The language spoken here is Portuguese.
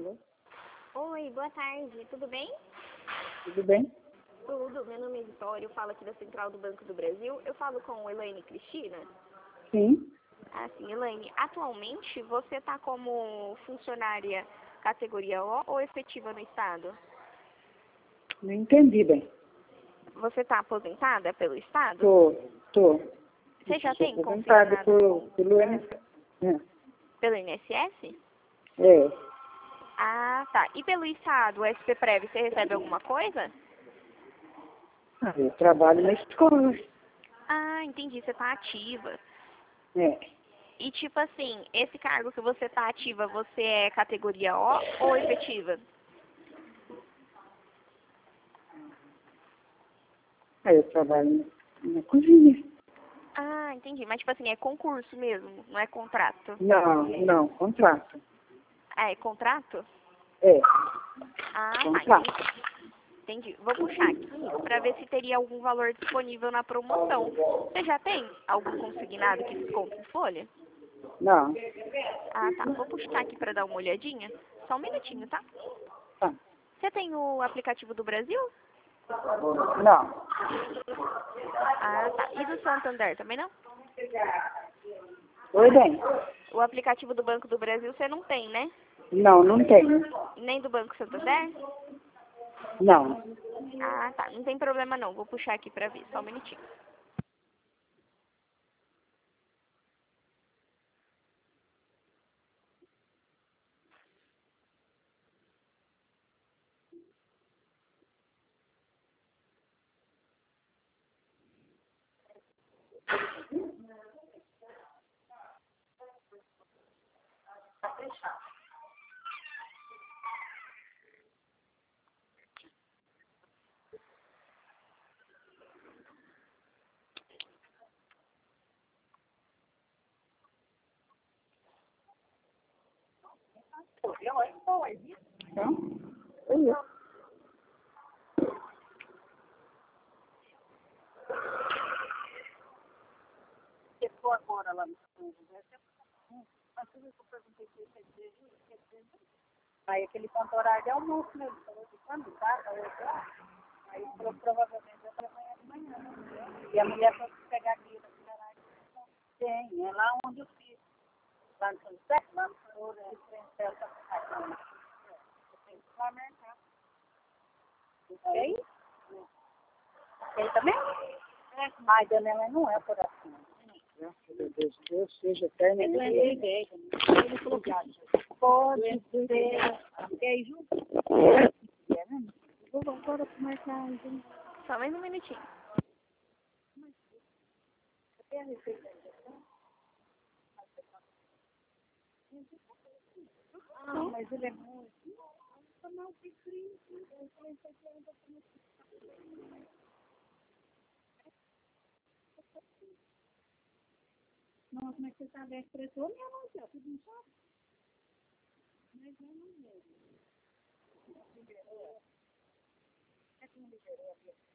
Alô? Oi, boa tarde, tudo bem? Tudo bem? Tudo, meu nome é Vitória, eu falo aqui da Central do Banco do Brasil. Eu falo com Elaine Cristina. Sim. Sim, Elaine, atualmente você está como funcionária categoria O ou efetiva no Estado? Não entendi bem. Você está aposentada pelo Estado? Tô. Você já Sou tem aposentada confirmado pelo INSS. pelo INSS? É. Tá. E pelo Estado, o SPPREV, você recebe alguma coisa? Eu trabalho na escola. Entendi, você está ativa. É. E tipo assim, esse cargo que você está ativa, você é categoria O ou efetiva? Eu trabalho na cozinha. Entendi. Mas tipo assim, é concurso mesmo, não é contrato? Não, contrato. É contrato? É, Tá, contrato. entendi. Vou puxar aqui para ver se teria algum valor disponível na promoção. Você já tem algum consignado que desconta em folha? Não. Tá. Vou puxar aqui para dar uma olhadinha. Só um minutinho, tá? Tá. Você tem o aplicativo do Brasil? Não. Tá. E do Santander também não? Oi, bem? O aplicativo do Banco do Brasil você não tem, né? Não tenho. Nem do Banco Santander? Não. Tá. Não tem problema não. Vou puxar aqui para ver. Só um minutinho. Então, é isso. Você for agora lá no fundo, né? Mas tudo que eu perguntei para ele, aí aquele ponto horário de almoço, né? Ele falou de quando tá, aí ele falou provavelmente até amanhã de manhã. E a mulher foi pegar aqui na cidade. Tem, é lá onde eu fiz. Lá no Sunset, lá no Flor, de frente a essa casa. Tem que lá marcar. Tem? Tem também? Ai, dona Ela não é por assim. Graças a Deus, Deus seja eternamente. Ele falou que pode ser queijo. Vou agora marcar. Só mais um minutinho. Tem a receita aí? Mas ele é muito. Não, que frio. Nossa, mas você sabe a expressão minha não, já, tudo inchado. Mas eu não vejo. É que não liberou.